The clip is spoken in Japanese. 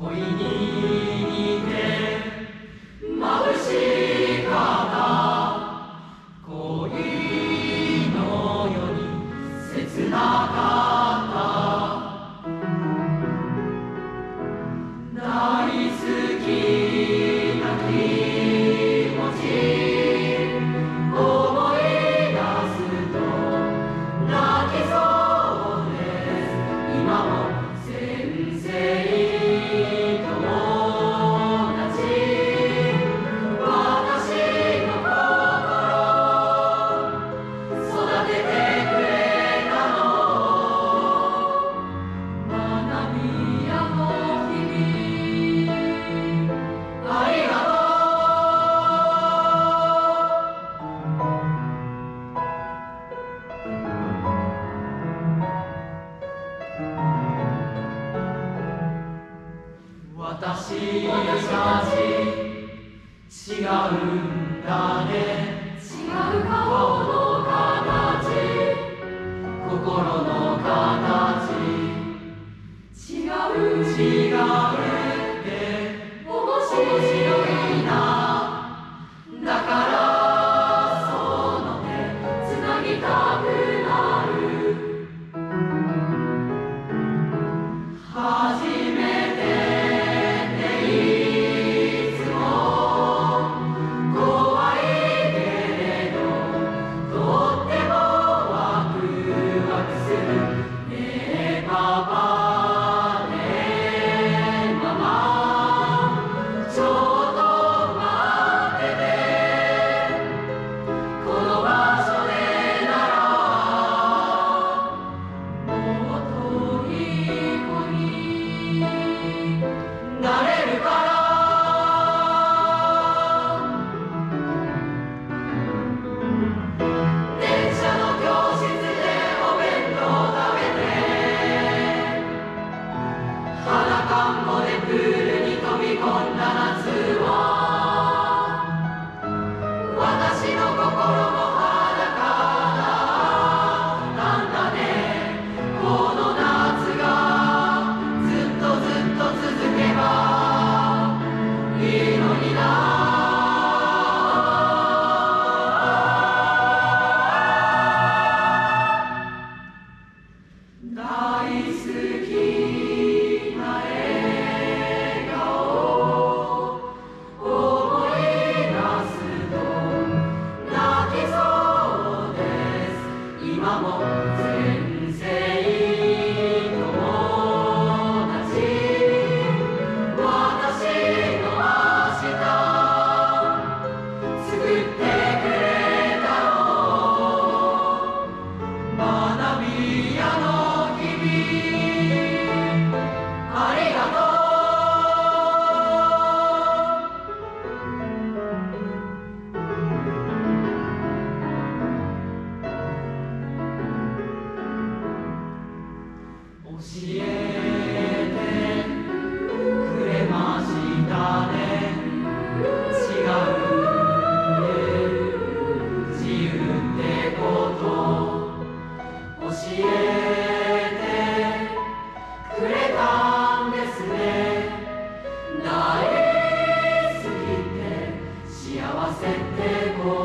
恋に似て眩しかった恋のように切なかった大好きな気持ち思い出すと泣きそうです今も先生私たち違うんだね違う顔の形心の形違うって面白いなだからその手つなぎたくなる初めてプールに飛び込んだ夏は私の心も裸だったんだねこの夏がずっと続けばいいのにな大好きな今も先生友達私の明日作ってくれたの学び屋の日々ありがとう教えてくれましたね違う自由ってこと教えてくれたんですね大好きって幸せってこと